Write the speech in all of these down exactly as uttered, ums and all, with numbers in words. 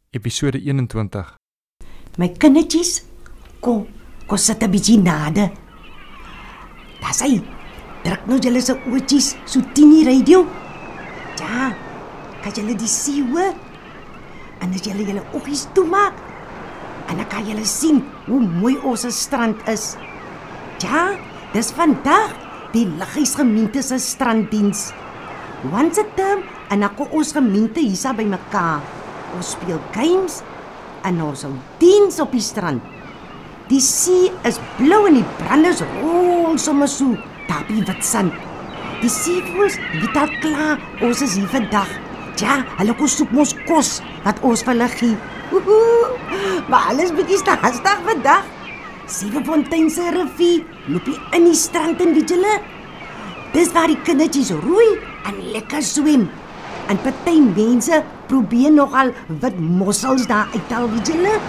Episode eenentwintig. My kindertjies, kom, kom sit 'n bietjie nader. Daar hy, druk nou julle se oortjies so teen die radio. Ja, kan julle die see hoor? En as julle julle oogies toemaak, en dan kan julle sien hoe mooi ons strand is. Ja, dis vandag die Liggies gemeente se stranddiens. Once a term, en dan kom ons gemeente hier by mekaar. Ons speel games en ons hou diens op die strand. Die see is blou en die branders rol sommer so daar op die wit sand. Die seevoëls weet al klaar, ons is hier vandag. Ja, hulle kom soek ons kos wat ons vir hulle gee. Woehoe, maar alles bietjie stadig vandag. Sewefontein se rivier loop hier in die strand en weet julle, dis waar die kindertjies roei en lekker swem. En party mense probeer nogal wit mossels daar uithaal, weet julle?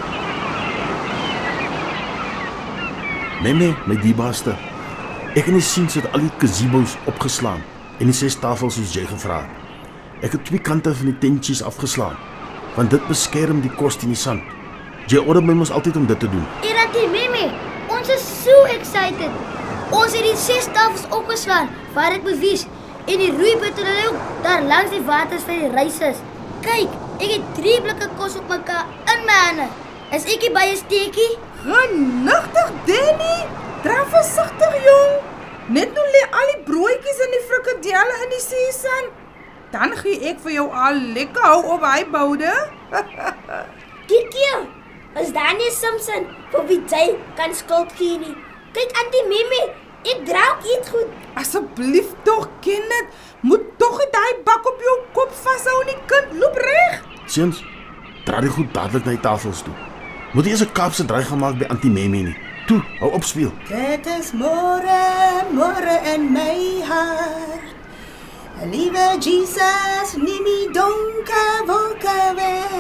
Nee nee, my diebaste. Ek en die sien sit al die gazebo's opgeslaan en die ses tafels soos jy gevra het. Ek het twee kante van die tentjies afgeslaan, want dit beskerm die kos teen die sand. Jy order my mos altyd om dit te doen. Eratie Mimi, ons is so excited. Ons het die ses tafels opgeslaan, waar ek bewies, en die roeiboot hulle ook daar langs die waters vir die reises. Kyk, ek het drie blikke kos op mekaar in my hande. Is ek nie baie steekie? Genigtig, Danny. Dra versigtig, jong. Net nou lê al die broodjies en die frikadelle in die seesand. Dan gee ek vir jou al lekker hou op hy boude. Kikkie, is Danny Simpson vir wie jy kan skuld gee nie. Kyk, Auntie Mimi, ek draak iets goed. Asseblief tog, Kenneth, moet tog nie daai bak op jou kop vashou nie, kind, loop reg. Seuns, dra die goed dadelik na die tafels toe. Moet jy eers 'n Kaapse draai gemaak by Auntie Mimi nie. Toe, hou op speel. Dit is môre, môre in my hart. Liewe Jesus, neem die donker wolke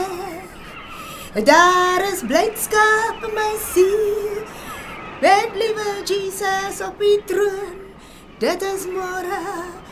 weg. Daar is blydskap in my siel. Met liewe Jesus op die troon. Dit is môre,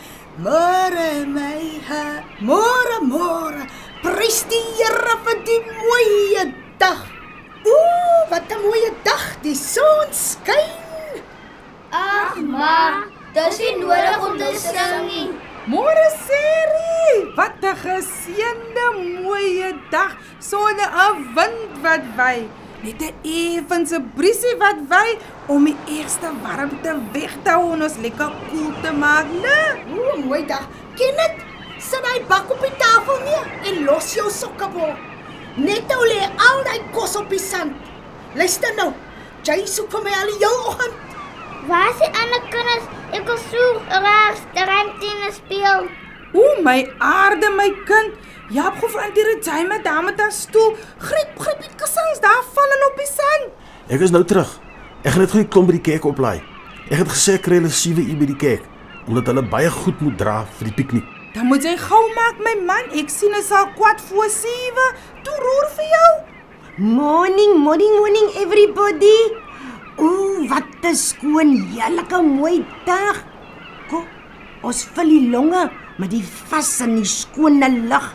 môre in my hart. Môre, môre, prys die Here vir die mooie dag. Ooh, wat 'n mooie dag, die son skyn. Ag, ma, dis nie nodig om te sing nie. Môre Seri, wat 'n geseënde mooie dag sonder 'n wind wat waai. Net 'n effense briesie wat waai om die eerste warmte weg te hou en ons lekker koel te maak, né? Ooh, mooi dag. Kenneth, sit hy bak op die tafel neer en los jou sokkebol. Net nou lê al die kos op die sand. Luister nou, jy soek vir my al die heel oggend. Waar is die ander kinders? Ek wil so graag ruimte speel. Oeh, my aarde, my kind. Jaap gou vir Auntie Regina daar met haar stoel. Griep, griep die kussings daar vallen op die sand. Ek is nou terug. Ek gaan net gou die klomp by die kerk oplaai. Ek het gesê ek kry hulle sewe uur by die kerk, omdat hulle baie goed moet dra vir die piknik. Dan moet jy gou maak, my man. Ek sien is al kwart voor sewe. Toe roer vir jou. Morning, morning, morning everybody. Ooh, wat 'n skoon, heerlike mooi dag. Kom, ons vul die longe met die vas en die skone lug.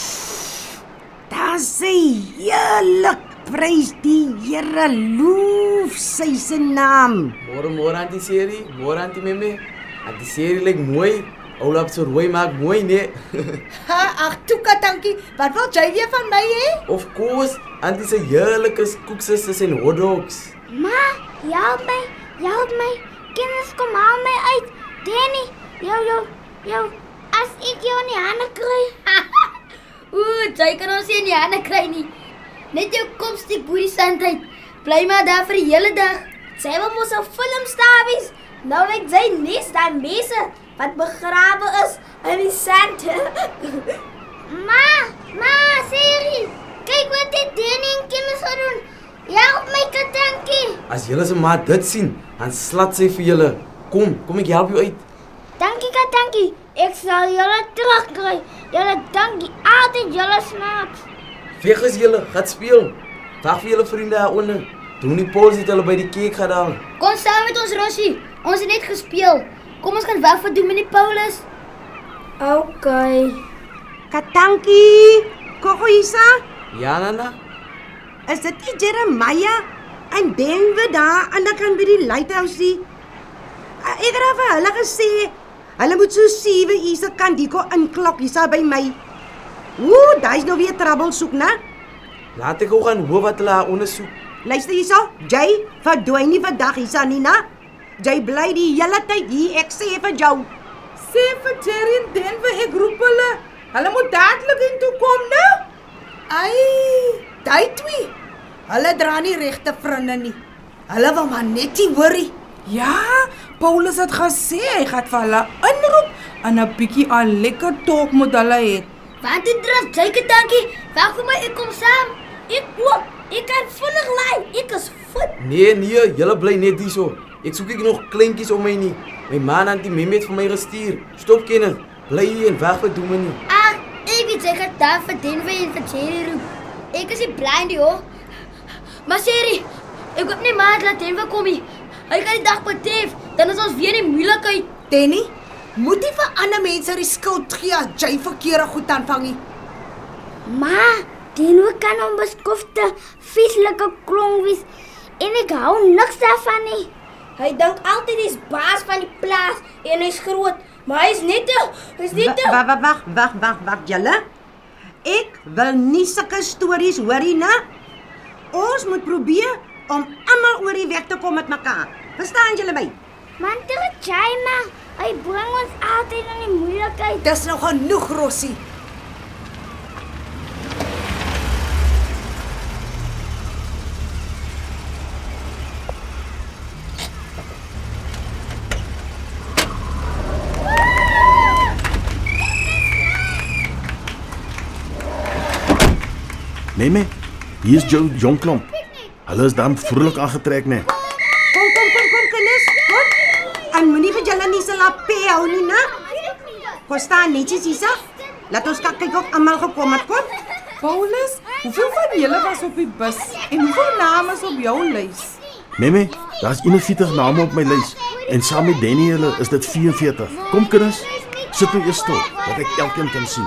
Daar sê heerlik, prys die Here, loof sy se naam. Môre môre Auntie Seri, môre Auntie Mimi. Auntie Seri lyk mooi. Oulap se rooi maak mooi, nee. Ha, ag toe Katankie, wat wil jy weer van my hê? Of course, Auntie se heerlike koeksisters en hotdogs. Ma, help my, help my. Kinders, kom haal my uit. Danny, jou, jou, jou. As ek jou in die hande kry. Ooh, jy kan ons nie in die hande kry nie. Net jou kop stiek bo die sand uit. Bly maar daar vir die hele dag. Sy wil mos 'n filmstawies. Nou lyk jy nes daai mense wat begrawe is in die sand. Ma, ma, Seri, kyk wat die Danny en kinders doen. Help my, Katankie. As julle se ma dit sien, dan slat sy vir julle. Kom, kom ek help jou uit. Dankie, Katankie. Ek sal julle terugkry. Julle dankie, altyd julle snaaks. Weg is julle, gaan speel. Wag vir julle vriende daaronder. Doen die Pauls het hulle by die kerk gedaan. Kom saam met ons, Rossie. Ons het net gespeel. Kom ons gaan wag vir Dominee Paulus. Okay. Katankie, Kokoisa, Ja, Nana? Is dit nie Jeremiah en Denver daar aan die kant by die lighthouse nie? Uh, Ek het vir hulle gesê, hulle moet so sewe uur se kant hier kom inklok hier by my. Ooh, daai's nou weer trouble soek, né? Laat ek ook gaan hoor wat hulle haar ondersoek. Luister hierso, Jay, verdwyn nie vandag hier, Nina. Jay bly die hele tyd hier, ek sê vir jou. Sê vir Jerry en Denver, ek roep hulle. Hulle moet dadelik intoe kom, nou. Ai, daai twee. Hulle dra nie regte vriende nie. Hulle wil maar net nie worry. Ja, Paulus het gesê hy gaan vir hulle inroep en 'n bietjie aan lekker talk moet hulle hê. Want dit draf zeker dankie. Wag vir my, ek kom saam. Ek ook. Ek kan vinnig lei. Ek is fit. Nee, nee, julle bly net hier so. Ek soek ek nog kleintjies om my nie. My man en die Meme het vir my gestuur. Stop Kenneth. Bly hier en weg vir Dominee nie. Ag, ek weet zeker daar vir Denver en vir Jerry roep. Ek is nie blind nie, hoor. Maar Jerry, ek hoop nie maar laat Denver kom nie. Hy kan die dag betref, dan is ons weer in moeilikheid. Danny, moet nie vir ander mense die skuld gee as jy verkeerde goed aanvang nie. Maar, Denver kan onbeskofte, vieslike klong wees. En ek hou niks daarvan nie. Hy dink altyd hy's baas van die plaas en hy's groot. Maar hy's net te, hy's net te. Wag, wag, wag, wag, wag, wag, julle. Ek wil nie sulke stories hoor nie, né? Ons moet probeer om almal oor die weg te kom met mekaar. Verstaan julle my? Man, dit China. Hy bring ons altyd in die moeilikheid. Dis nou genoeg, Rossie. Meme, hier is jou Jonklomp. Hulle is dan vrolik aangetrek, né? Kom, kom, kom, kom, kinders, kom. En moenie vir julle nie se lapé hou nie, né? Kom staan netjies hier. Laat ons kyk of almal gekom het, kom. Paulus, hoeveel van julle was op die bus en hoeveel name is op jou lys? Meme, daar's eenenveertig name op my lys en saam met Danny hulle is dit vierenveertig. Kom kinders, sit nou eers stil, dat ek elkeen kan sien.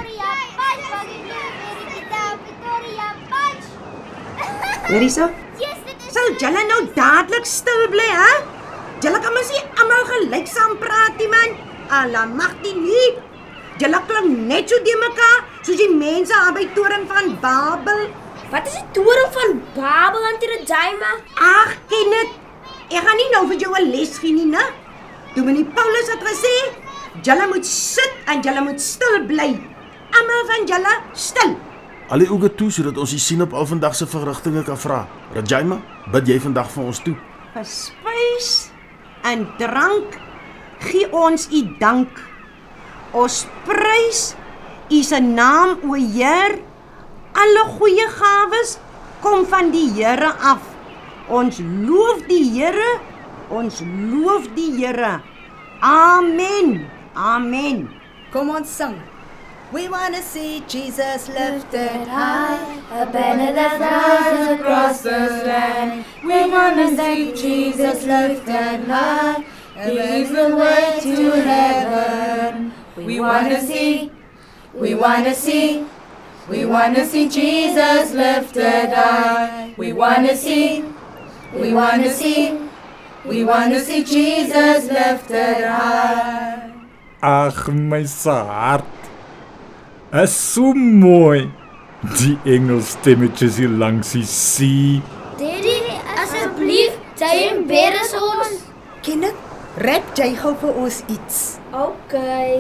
Hoorie so? Sal julle nou dadelik stil bly, hè? Julle kan mos nie almal gelyksaam praat nie, man. Allah mag die nie. Julle klink net so die mekaar, soos die mense aan by toren van Babel. Wat is die toren van Babel, Auntie Jaima? Ag, Kenneth, ek gaan nie nou vir jou 'n les gee nie, né? Dominee Paulus het gesê, julle moet sit en julle moet stil bly. Almal van julle stil. Al die oë toe sodat ons die sien op al vandag se verrigtinge kan vra. Rajaima, bid jy vandag vir ons toe? Vir spys en drank gee ons U dank. Ons prys U se naam, o Heer. Alle goeie gawes kom van die Here af. Ons loof die Here. Ons loof die Here. Amen. Amen. Kom ons sing. We wanna see Jesus lifted high, A banner that flies across the land. We wanna see Jesus lifted high. He is the way to heaven. We wanna see, we wanna see, we wanna see Jesus lifted high. We wanna see, we wanna see, we wanna see Jesus lifted high. Ag my se hart. Is so mooi. Die engelstemmetjies hier langs die see. Daddy, asseblief, jy embarrass ons. Kenneth, rap jy gou vir ons iets. Okay.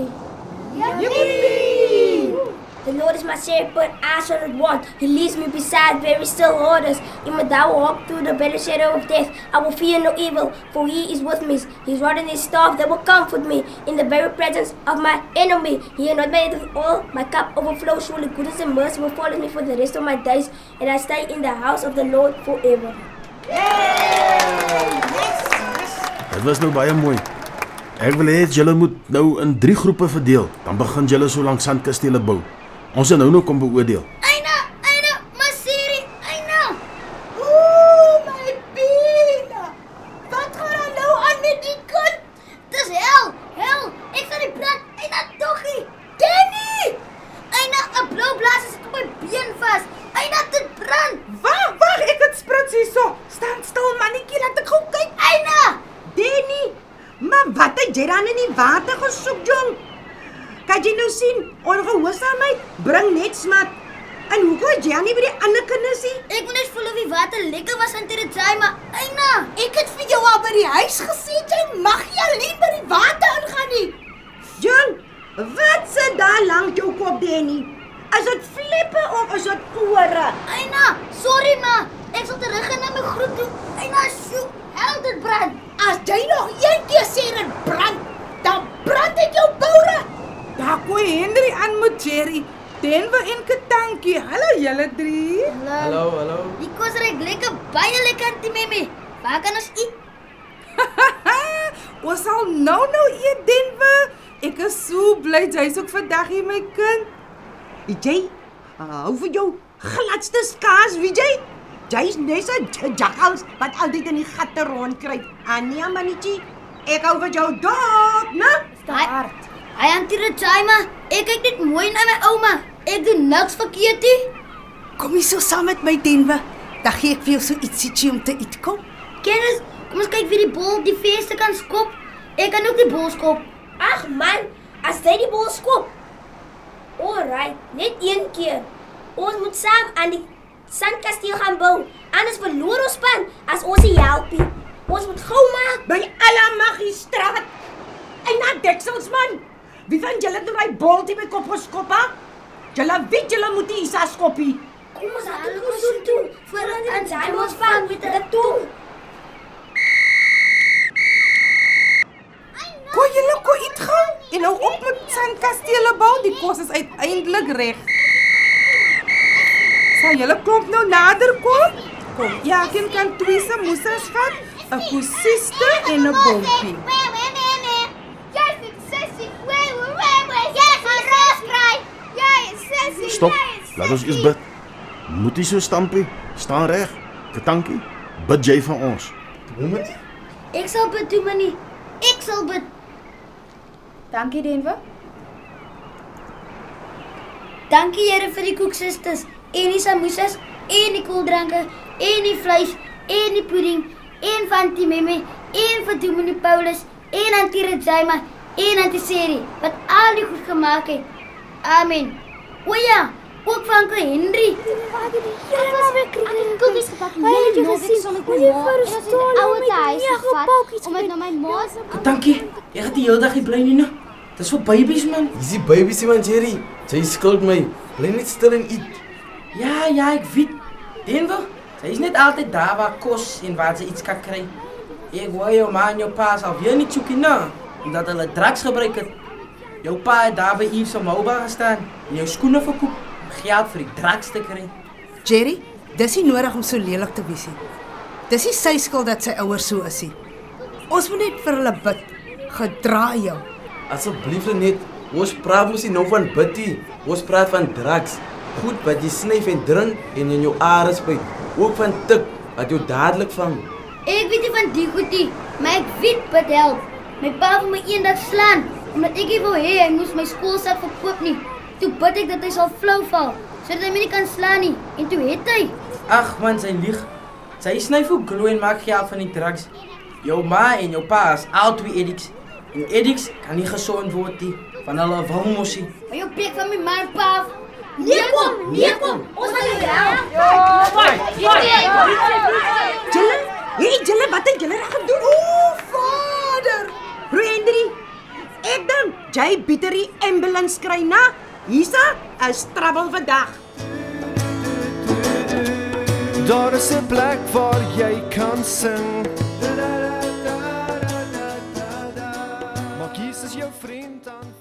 Yippee! The Lord is my shepherd, I shall not want. He leads me beside very still waters. In my thou walk through the better shadow of death, I will fear no evil, for He is with me. His rod and His staff, they will comfort me. In the very presence of my enemy, He has not made with all. My cup overflows. Surely goodness and mercy will follow me for the rest of my days, and I stay in the house of the Lord forever. Dit was nou baie mooi. Ek wil hê julle moet nou in drie groepe verdeel. Dan begin julle so lank sandkastele bou. Ons gaan nou nou kom beoordeel. Eina, Eina, Masiri, Eina. Ooh, my Bina. Wat gaan er nou aan met die kind? Dis hel, hel. Ek sal die brand, Eina, doggie. Danny! Eina, 'n blou blaas sit op my been vas. Eina, dit Het jy dan in die water gesoek, jong? Kan jy nou sien, ongehoorsaamheid bring net smat. En hoekom het jy nie by die ander kinders nie? Ek moet net voel of die water lekker was aan die draai, maar eina. Ek het vir jou al by die huis gesê, jy mag nie alleen by die water ingaan nie. Jong, wat sit daar langs jou kop, Danny? Is dit flippe of is dit ore? Eina, sorry ma. Ek sal terug gaan na my groep toe. Eina, sjoe, hel dit brand. As jy nog een keer sê dit brand, dan brand ek jou boure. Daar gooi Henry aan met Jerry. Denver en Ketankie. Hallo julle drie. Hallo, hallo. Die kos ruik lekker, baie lekker, Auntie Meme. Waar kan ons eet? Ons sal nou nou eet, Denver. Ek is so bly jy's ook vandag hier, my kind. Jy, hou vir jou gladste skaars, wie jy? Jy's net 'n jakkals wat altyd in die gatte rondkruip. Ania manetjie, ek hou vir jou dood, né? Hard. Hy Auntie Rechaima, ek kyk net mooi na my ouma. Ek doen niks verkeerd nie. Kom hier so saam met my, Denver. Dan gee ek vir jou so ietsiekie om te eet, kom. Kennis, kom ons kyk wie die bol op die feeste kan skop. Ek kan ook die bol skop. Ag man, as jy die bol skop. Alright, net een keer. Ons moet saam aan die sandkasteel gaan bou. Anders verloor ons span as ons nie help nie. Ons moet gou maak. By alle magistraat. En na deksels man. Wie van julle het my bolt in my kop geskop, ha? Julle weet julle moet nie Isa skoppie. Kom ons aan die kosoen toe, voordat aan sy ons vang met 'n tong. Kon julle kon eet gou en nou op met sandkastele bou, die kos is uiteindelik reg. Sal julle klomp nou nader kom? Kom, ja, kind kan twee se moesers vat, 'n kusiste en 'n bompie. Stop, laat ons eers bid. Moet nie so stampie, staan reg. Ketankie, bid jy vir ons. Moment. Ek sal bid, doen maar nie. Ek sal bid. Dankie, Denver. Dankie Here vir die koeksisters en die samosas en die koeldranke en die vleis en die pudding en van Auntie Meme en vir Dominee Paulus en Auntie Rechaima en Auntie Seri wat al die goed gemaak het. Amen. O ja, ook van Uncle Henry. Jy was weer kriek. Koekies gepak. Hy het jou gesien son ek my ma. Ons het die ouer huis gevat om dit na my ma se. Dankie. Jy gaan die hele dag hier bly nie nou. Dis vir babies man. Dis die babies man, Jerry. Jy skuld my. Bly net stil en eet. Ja, ja, ek weet. Denver, sy is net altyd daar waar kos en waar sy iets kan kry. Ek hoor jou ma en jou pa sal weer nie choekie na, omdat hulle drugs gebruik het. Jou pa het daar by Yves se mouba gestaan en jou skoene verkoop om geld vir die drugs te kry. Jerry, dis nie nodig om so lelik te wees nie. Dis nie sy skuld dat sy ouers so is nie. Ons moet net vir hulle bid. Gedra jou. Asseblief net, ons praat mos nie nou van bidtie. Ons praat van drugs. Goed wat jy snyf en drink en in jou are spuit. Ook van tik wat jou dadelik vang. Ek weet nie van die goed nie, maar ek weet bid help. My pa wil my eendag slaan, omdat ek nie wou hê hy moes my skoolsak verkoop nie. Toe bid ek dat hy sal flou val, sodat hy my nie kan slaan nie. En toe het hy. Ag man, sy lieg. Sy snyf ook glo en maak geld van die drugs. Jou ma en jou pa is al twee addicts. En addicts kan nie gesond word nie, van hulle wil mos nie. Maar jou preek van my ma en pa af. Nee kom, nee kom. Ons wil jou help. Julle, hey julle, wat het julle reg gedoen? O, Vader! Henry, ek dan, jy bieter die ambulance kry na. Hiersa is trouble vandag. Daar is 'n plek waar jy kan sing. Maak Jesus jou vriend aan